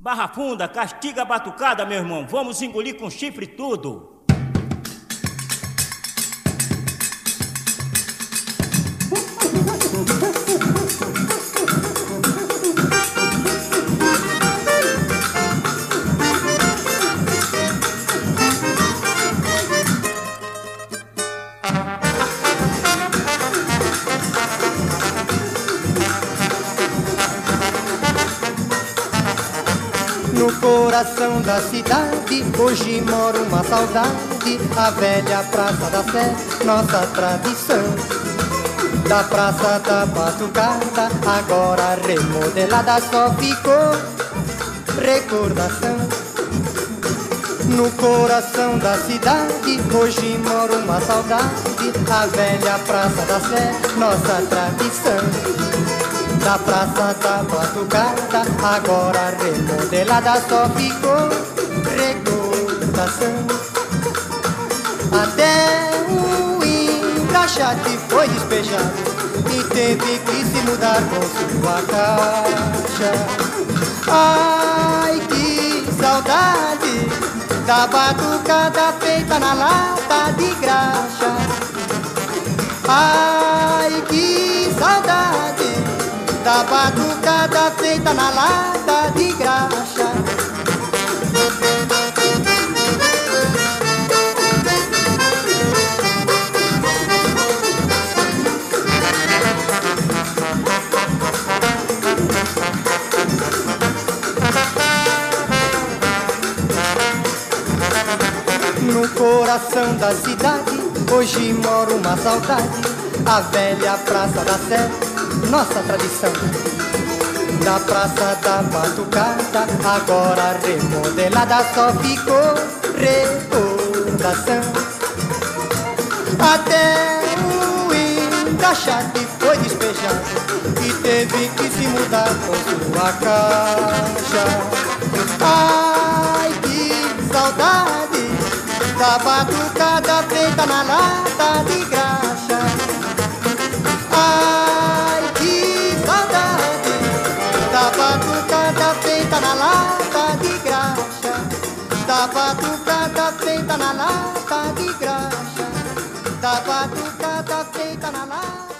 Barra Funda, castiga a batucada, meu irmão. Vamos engolir com chifre tudo. No coração da cidade, hoje mora uma saudade, a velha Praça da Sé, nossa tradição. Da Praça da Batucada, agora remodelada, só ficou recordação. No coração da cidade, hoje mora uma saudade, a velha Praça da Sé, nossa tradição. Da Praça da Batucada, agora remodelada, só ficou recordação. Até o engraxate foi despejado e teve que se mudar com sua caixa. Ai, que saudade da batucada feita na lata de graxa. Ai, que saudade da batucada feita na lata de graxa. No coração da cidade, hoje mora uma saudade, a velha Praça da Sé, nossa tradição. Da Praça da Batucada, agora remodelada, só ficou recordação. Até o engraxate foi despejado e teve que se mudar com sua caixa. Ai, que saudade da batucada feita na lata de graxa. Ai, que saudade da batucada feita na lata de graxa. Da batucada feita na lata de graxa. Da batucada feita na lata.